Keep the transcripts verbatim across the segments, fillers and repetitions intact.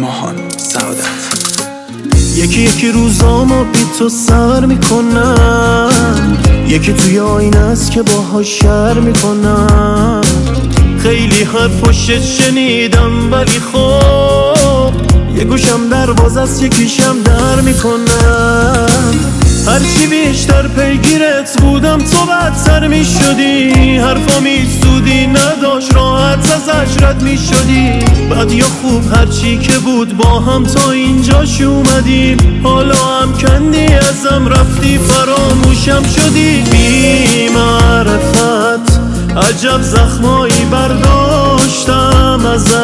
ماهان سعادت. یکی یکی روزامو بی تو سر میکنم، یکی توی آینه است که باهاش شر میکنم. خیلی حرفش شنیدم ولی خب یه گوشم دروازه است یکیشم در میکنم. هرچی بیشتر پیگیرت بودم تو بدتر میشدی، حرفا میسودی نداشت راحت ازش رد میشدی. بد یا خوب هرچی که بود با هم تا اینجاش اومدیم، حالا هم کندی ازم رفتی فراموشم شدی. بی معرفت عجب زخمایی برداشتم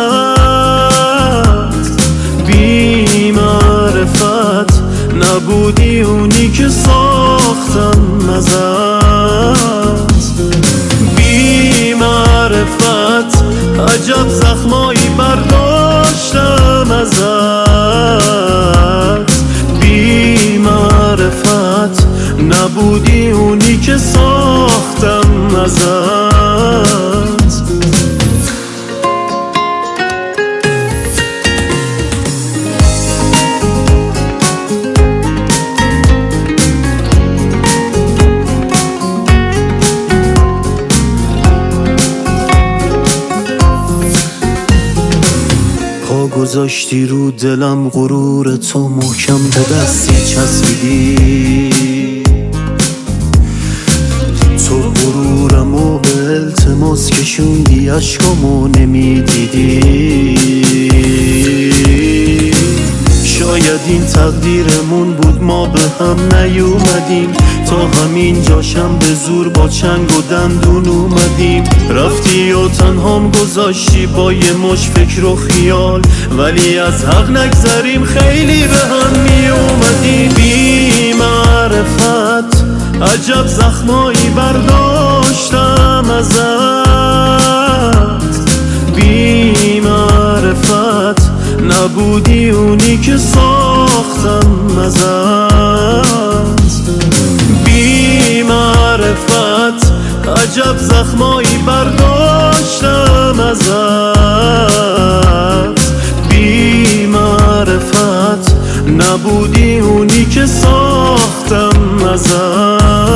ازت، بی معرفت نبودی اونی که ساختم ازت. بی معرفت عجب زخمایی برداشتم ازت، بی معرفت نبودی اونی که ساختم ازت. گذاشتی رو دلم غرور تو محکم به دستی چسبیدی، تو غرورمو به التماس کشوندی عشقامو نمیدیدی. شاید این تقدیرمون بود ما به هم نیومدیم، تا همین جاشم به زور با چنگ و دندون اومدیم. رفتی و تنهام گذاشتی با یه مش فکر و خیال، ولی از حق نگذریم خیلی به هم می اومدیم. بی معرفت عجب زخمایی برداشتم ازت، بی معرفت نبودی اونی که ساختم ازت. بی معرفت عجب زخمایی برداشتم ازت، بی معرفت نبودی اونی که ساختم ازت.